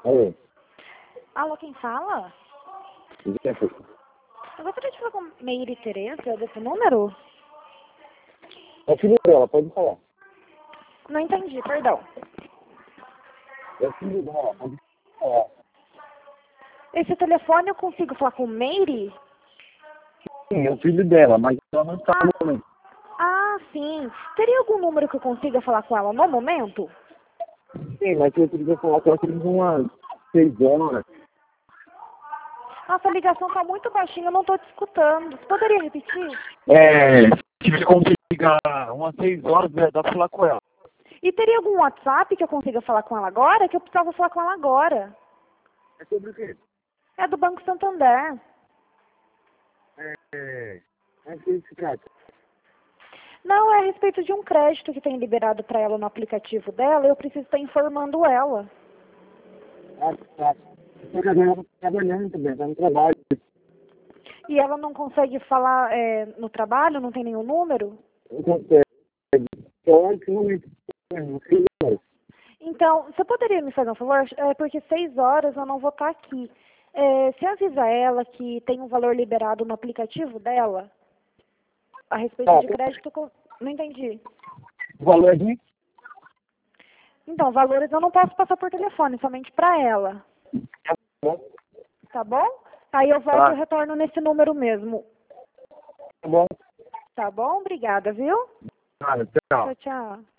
Alô? Alô, quem fala? Jefferson. Eu gostaria de falar com Meire Tereza, desse número? É filho dela, pode falar. Não entendi, perdão. É filho dela, pode falar. Esse telefone eu consigo falar com Meire? Sim, é o filho dela, mas ela não está Ah, no momento. sim. Teria algum número que eu consiga falar com ela no momento? Sim, mas eu queria falar com ela por umas 6 horas. Nossa, a ligação tá muito baixinha, eu não tô te escutando. Você poderia repetir? Se tiver como você ligar umas 6 horas, dá pra falar com ela. E teria algum WhatsApp que eu consiga falar com ela agora? Que eu precisava falar com ela agora. É sobre o quê? É do Banco Santander. É que se trata. Não, é a respeito de um crédito que tem liberado para ela no aplicativo dela, eu preciso estar informando ela. Tá. Porque agora ela tá trabalhando também, tá no trabalho. E ela não consegue falar no trabalho, não tem nenhum número? Não consegue. Só que não sei horas. Então, você poderia me fazer um favor? É porque 6 horas eu não vou estar aqui. Você avisa ela que tem um valor liberado no aplicativo dela a respeito Tá, de crédito? Não entendi. o valor é de... Então, valores eu não posso passar por telefone, somente para ela. Tá bom? Aí eu volto e Tá, retorno nesse número mesmo. tá bom. Tá bom? Obrigada, viu? Tá, tchau. Tchau, tchau.